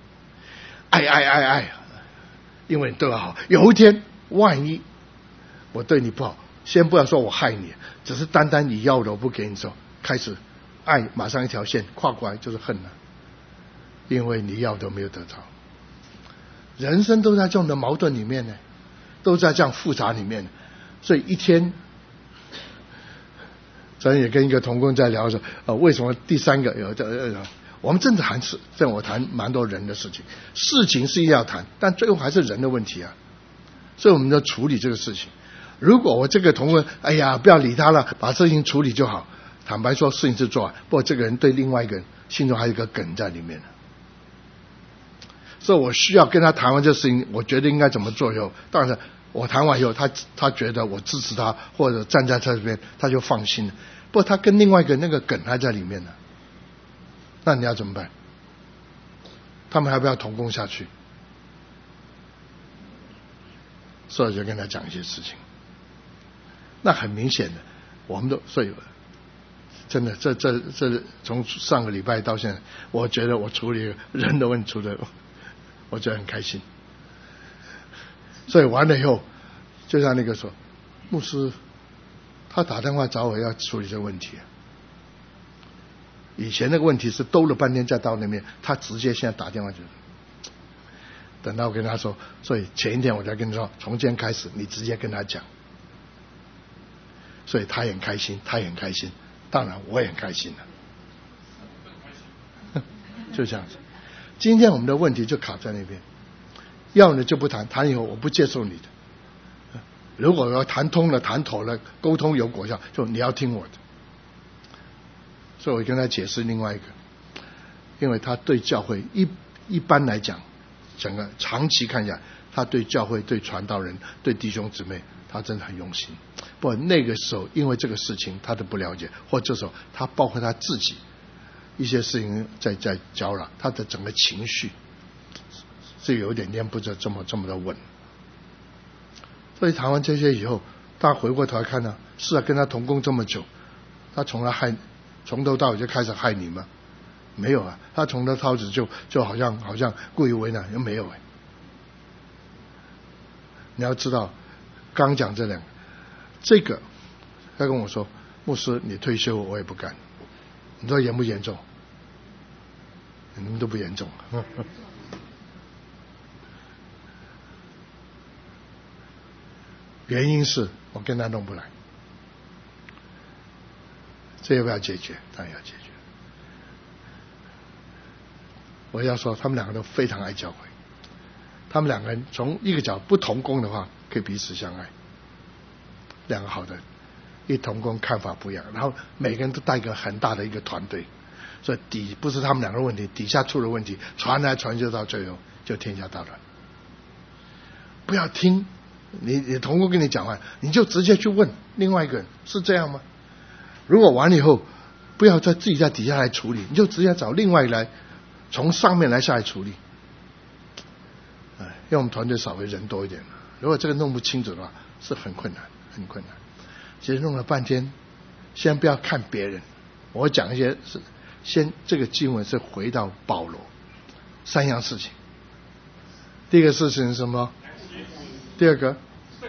S1: 爱，因为你对我好。有一天，万一我对你不好，先不要说我害你，只是单单你要的我不给你的时候，开始爱马上一条线跨过来就是恨了，因为你要的没有得到。人生都在这种的矛盾里面呢，都在这样复杂里面，所以一天。昨天也跟一个同工在聊说，为什么第3个我们真的我谈蛮多人的事情，事情是要谈，但最后还是人的问题啊，所以我们要处理这个事情。如果我这个同工，哎呀，不要理他了，把事情处理就好。坦白说，事情是做完，不过这个人对另外一个人心中还有一个梗在里面，所以我需要跟他谈完这事情，我觉得应该怎么做以后，当然我谈完以后，他觉得我支持他，或者站在他这边，他就放心了。不过他跟另外一个那个梗还在里面呢，那你要怎么办？他们还不要同工下去？所以就跟他讲一些事情。那很明显的，我们都所以真的，这从上个礼拜到现在，我觉得我处理人的问题处理，我觉得很开心。所以完了以后，就像那个说，牧师他打电话找我要处理这个问题。以前那个问题是兜了半天再到那边，他直接现在打电话就，等到我跟他说，所以前一天我才跟他说，从今天开始你直接跟他讲，所以他也很开心，他也很开心，当然我也很开心了，就这样子。今天我们的问题就卡在那边。要呢就不谈，谈以后我不接受你的。如果要谈通了、谈妥了、沟通有果效，就你要听我的。所以我跟他解释另外一个，因为他对教会一般来讲，整个长期看下来，他对教会、对传道人、对弟兄姊妹，他真的很用心。不过那个时候因为这个事情他都不了解，或这时候他包括他自己一些事情在搅扰他的整个情绪。是有点念不着这么的稳，所以谈完这些以后，大家回过头来看呢，是啊，跟他同工这么久，他从头到尾就开始害你吗？没有啊，他从头到尾就好像故意为难，又没有你要知道，刚讲这2个，这个他跟我说，牧师你退休我也不干，你知道严不严重？你们都不严重。原因是我跟他弄不来，这要不要解决？当然要解决。我要说，他们2个都非常爱教会，他们2个人从一个角不同工的话，可以彼此相爱。2个好的，一同工看法不一样，然后每个人都带一个很大的一个团队，所以不是他们2个的问题，底下出了问题，传来传去到最后就天下大乱。不要听。你同工跟你讲话，你就直接去问另外一个人，是这样吗？如果完了以后，不要自己在底下来处理，你就直接找另外来，从上面来下来处理。因为我们团队稍微人多一点，如果这个弄不清楚的话，是很困难，很困难。其实弄了半天，先不要看别人，我讲一些先这个经文是回到保罗3样事情。第一个事情是什么？第2个，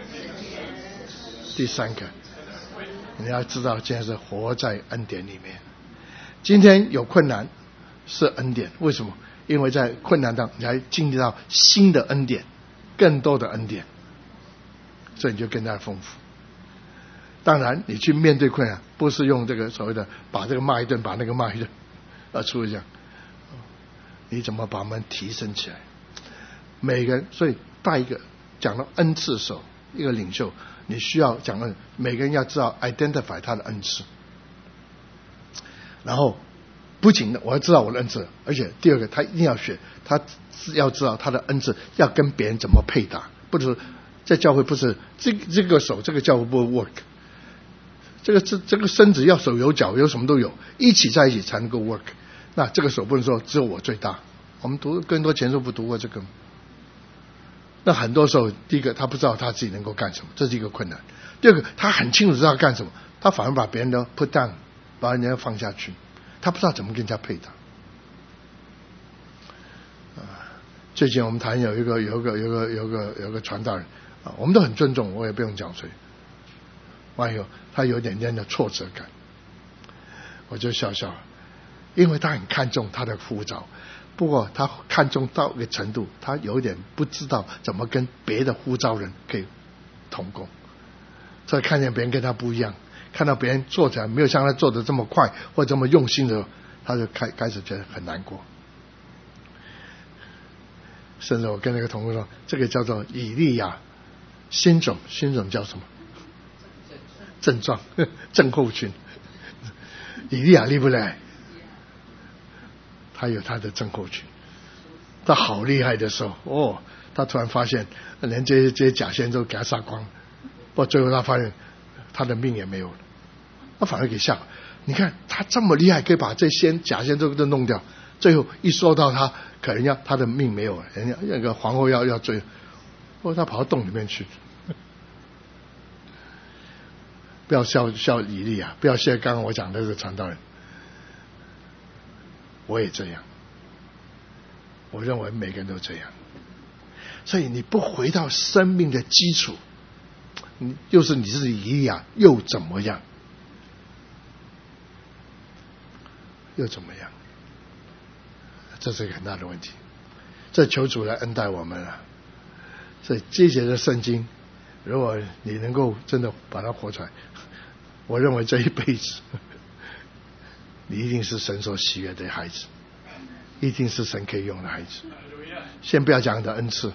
S1: 第3个，你要知道，现在是活在恩典里面。今天有困难是恩典，为什么？因为在困难当中，你还经历到新的恩典，更多的恩典，所以你就更加丰富。 当然，你去面对困难，不是用这个所谓的把这个骂一顿，把那个骂一顿，出这样，你怎么把我们提升起来？每个人，所以带一个讲到恩赐的时候，一个领袖，你需要讲到每个人要知道 identify 他的恩赐，然后不仅我要知道我的恩赐，而且第二个他一定要学，他要知道他的恩赐要跟别人怎么配搭，不是在教会不是这个手这个教会不会 work。这个身子要手有脚有什么都有，一起在一起才能够 work。那这个手不能说只有我最大。我们读更多前书不读过这个。那很多时候，第一个他不知道他自己能够干什么，这是一个困难。第二个他很清楚知道干什么，他反而把别人的 put down， 把人家放下去，他不知道怎么跟人家配搭。最近我们谈有一个传道人我们都很尊重，我也不用讲谁。完以后他有点点的挫折感，我就笑笑，因为他很看重他的呼召，不过他看重到一个程度，他有点不知道怎么跟别的呼召人可以同工，所以看见别人跟他不一样，看到别人做起来没有像他做的这么快或这么用心的，他就开始觉得很难过。甚至我跟那个同工说，这个叫做以利亚新种叫什么？症状症候群。以利亚厉不厉害？他有他的症候群，他好厉害的时候他突然发现连这些假先知都给他杀光了，不过最后他发现他的命也没有了，他反而给吓了。你看他这么厉害，可以把这些假先知都弄掉，最后一说到他可能他的命没有了，人家那个皇后要追，他跑到洞里面去。不要笑以利亚，不要笑刚刚我讲的这个传道人。我也这样，我认为每个人都这样。所以你不回到生命的基础，又是你是以利亚，又怎么样？又怎么样？这是一个很大的问题。这求主来恩待我们了。所以这节的圣经，如果你能够真的把它活出来，我认为这一辈子你一定是神所喜悦的孩子，一定是神可以用的孩子。先不要讲你的恩赐，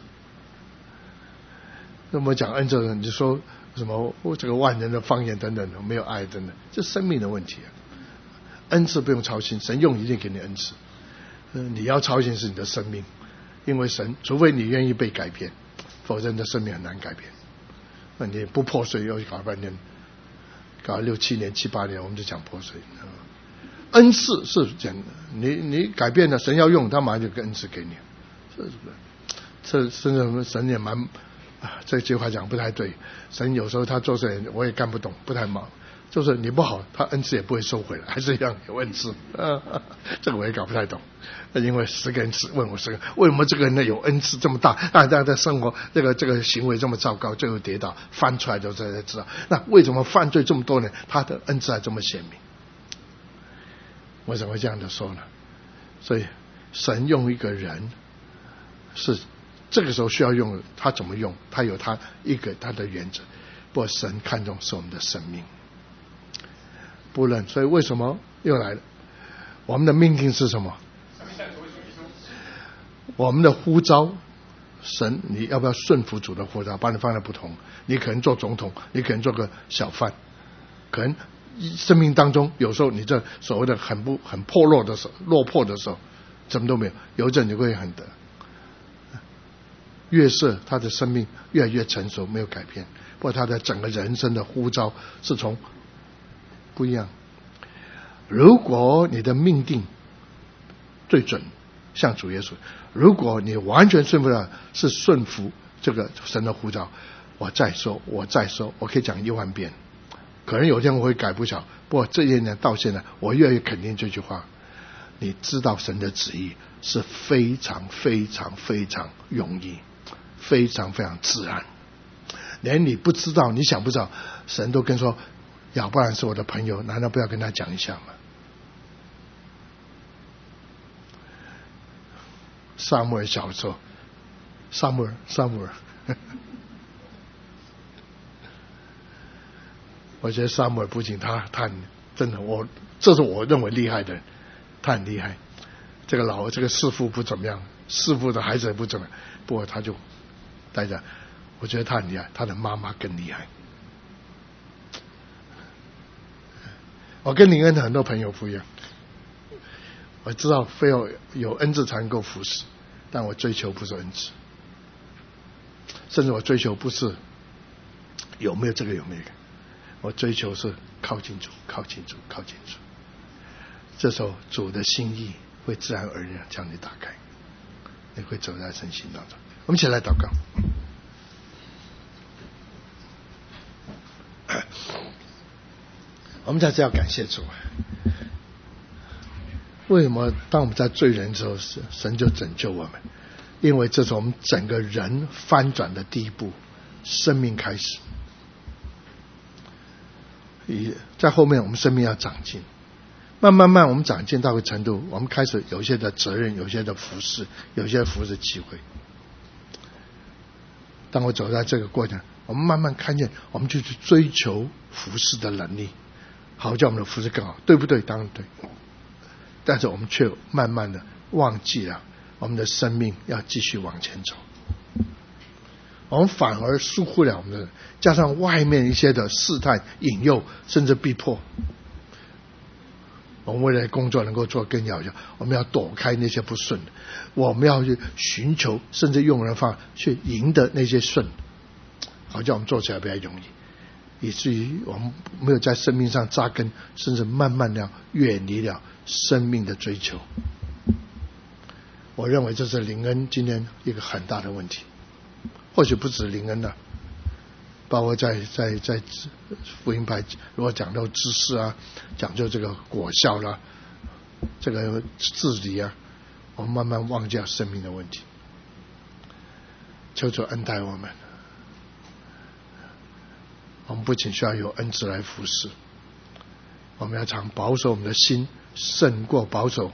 S1: 那么讲恩赐，你就说什么这个万人的方言等等，没有爱等等，这生命的问题恩赐不用操心，神用一定给你恩赐。你要操心是你的生命，因为神除非你愿意被改变，否则你的生命很难改变。那你不破碎又搞半天，搞6、7年、7、8年，我们就讲破碎。恩赐是讲你改变了，神要用，他马上就给恩赐给你。这甚至神也蛮这句话讲不太对。神有时候他做事我也干不懂，不太忙。就是你不好，他恩赐也不会收回来，还是一样有恩赐。这个我也搞不太懂。因为10个人问我10个，为什么这个人呢有恩赐这么大，但他的生活这个行为这么糟糕，最后跌倒，翻出来就才知道。那为什么犯罪这么多年，他的恩赐还这么显明？为什么会这样的说呢？所以神用一个人是这个时候需要用，他怎么用，他有他的原则。不过神看重是我们的生命。不论，所以为什么又来了？我们的命定是什么？我们的呼召，神你要不要顺服主的呼召？把你放在不同，你可能做总统，你可能做个小贩，可能生命当中有时候你这所谓的很破落的时候，落魄的时候，什么都没有，有一阵你会很得。越是他的生命越来越成熟，没有改变，不过他的整个人生的呼召是从不一样。如果你的命定最准，像主耶稣，如果你完全顺服了，是顺服这个神的呼召，我再说，我可以讲1万遍，可能有一天我会改不了，不过这些年到现在，我越来越肯定这句话：你知道神的旨意是非常非常非常容易，非常非常自然，连你不知道，你想不知道，神都跟说，亚伯兰是我的朋友，难道不要跟他讲一下吗？撒母耳小时候，撒母耳我觉得撒母耳不仅他很真的，这是我认为厉害的人，他很厉害。这个弑父不怎么样，弑父的孩子也不怎么样，不过他就带着，我觉得他很厉害，他的妈妈更厉害。我跟林恩的很多朋友不一样，我知道非要有恩赐才能够服侍，但我追求不是恩赐，甚至我追求不是有没有这个有没有，我追求是靠近主，靠近主，靠近主。这时候主的心意会自然而然将你打开，你会走在神心当中。我们一起来祷告。我们在这要感谢主。为什么当我们在罪人之后，神就拯救我们？因为这是我们整个人翻转的第一步，生命开始。在后面我们生命要长进，慢慢我们长进到一个程度，我们开始有一些的责任，有一些的服侍，有一些服侍机会。当我走在这个过程，我们慢慢看见，我们就去追求服侍的能力，好叫我们的服侍更好，对不对？当然对。但是我们却慢慢的忘记了我们的生命要继续往前走，我们反而疏忽了我们的，加上外面一些的试探、引诱，甚至逼迫。我们为了工作能够做更有效，我们要躲开那些不顺的，我们要去寻求，甚至用人方法去赢得那些顺，好叫我们做起来比较容易，以至于我们没有在生命上扎根，甚至慢慢的远离了生命的追求。我认为这是林恩今天一个很大的问题，或许不止林恩了，包括在福音派，如果讲究知识啊，讲究这个果效啦，这个治理啊，我们慢慢忘记了生命的问题。求主恩待我们，我们不仅需要有恩赐来服侍，我们要常保守我们的心，胜过保守。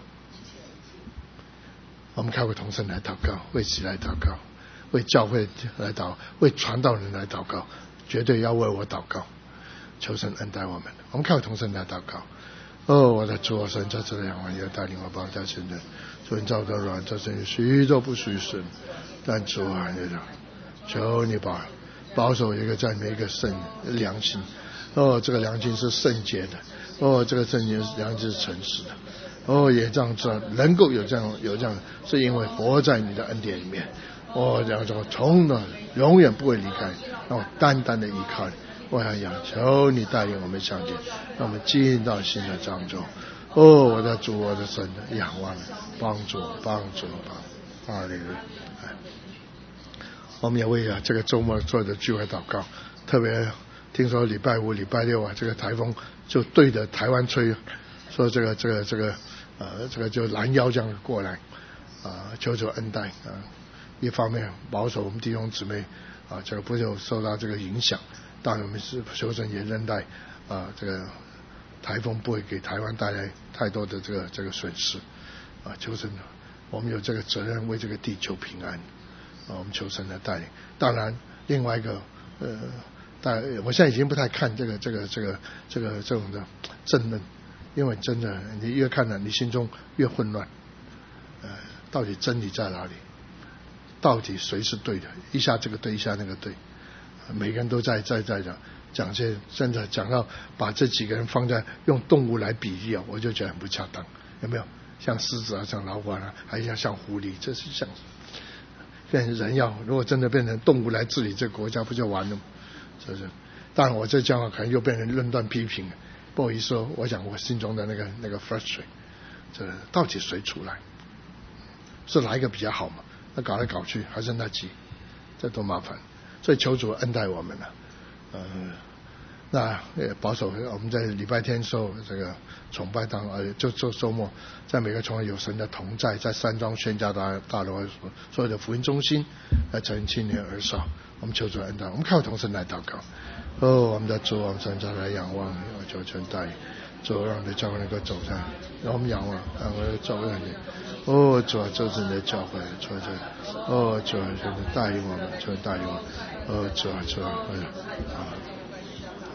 S1: 我们开会同声来祷告，为自己来祷告，为教会来祷告，为传道人来祷告，绝对要为我祷告，求神恩待我们。我们开会同声来祷告。我的主，我神在这两晚也带领我帮家亲人，主你照着软，这身许多不属于神，但主啊，求你保守一个在每一个圣良心。这个良心是圣洁的，这个圣洁良心是诚实的。也这样子能够有这样，是因为活在你的恩典里面。这样子从那永远不会离开，让我单单的依靠你。我想求你带领我们向前，让我们进到新的章中。我的主，我的神，仰望你，帮助哈利路亚。我们也为这个周末做的聚会祷告，特别听说礼拜五、礼拜六这个台风就对着台湾吹，说这个就拦腰这样过来，求主恩待一方面保守我们弟兄姊妹这个不就受到这个影响，当然我们是求神也恩待这个台风不会给台湾带来太多的这个损失求神我们有这个责任为这个地球平安我们求神的带领。当然另外一个但我现在已经不太看这种的争论，因为真的你越看了你心中越混乱到底真理在哪里，到底谁是对的，一下这个对一下那个对，每个人都在讲些真的讲到把这几个人放在用动物来比喻我就觉得很不恰当，有没有？像狮子啊，像老虎啊，还像狐狸，这是像变成人如果真的变成动物来治理这个国家不就完了吗？是不是？当然我这讲话可能又变成论断批评，不好意思我想我心中的那个 frustrate， 这到底谁出来？是哪一个比较好嘛？那搞来搞去还是那几，这多麻烦。所以求主恩待我们了。那保守我们在礼拜天时候这个崇拜当就周末在每个崇拜有神的同在，在山庄宣教大楼所有的福音中心来成青年儿少，我们求主恩待。我们靠同声来祷告。我们的主，我们神再来仰望你，我求神带领主，让你的教会能够走上，让我们仰望，让我们走上你。主啊，这是你的教会，主啊，主啊，带领我们，主啊，带领我们。主啊，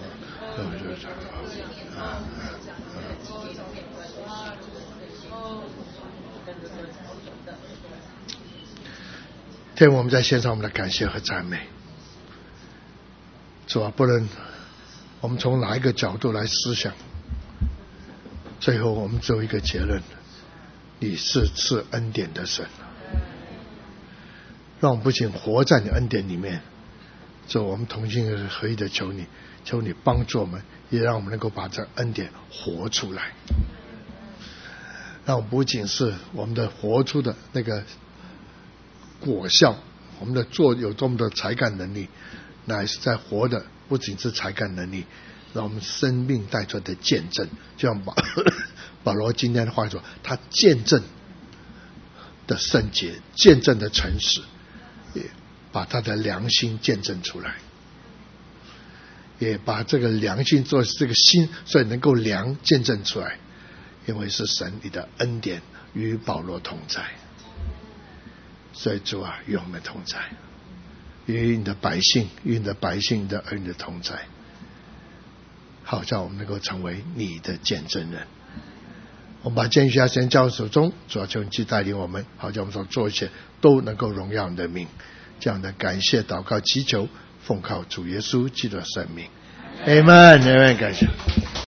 S1: 天父，我们在献上我们的感谢和赞美。主啊，不论我们从哪一个角度来思想，最后我们只有一个结论：你是赐恩典的神。让我们不仅活在你恩典里面，主，我们同心合意的求你帮助我们，也让我们能够把这恩典活出来。让我们不仅是我们的活出的那个果效，我们的做有多么的才干能力，乃是在活的不仅是才干能力，让我们生命带出来的见证，就像保罗今天的话说，他见证的圣洁，见证的诚实，也把他的良心见证出来，也把这个良心做这个心，所以能够良见证出来，因为是神你的恩典与保罗同在。所以主啊，与我们同在，与你的百姓，与你的百姓的儿女的同在，好叫我们能够成为你的见证人。我们把监狱下先交手中，主要求你去带领我们，好叫我们所做一切都能够荣耀你的名。这样的感谢祷告祈求，奉靠主耶稣基督的圣名， Amen， 感谢。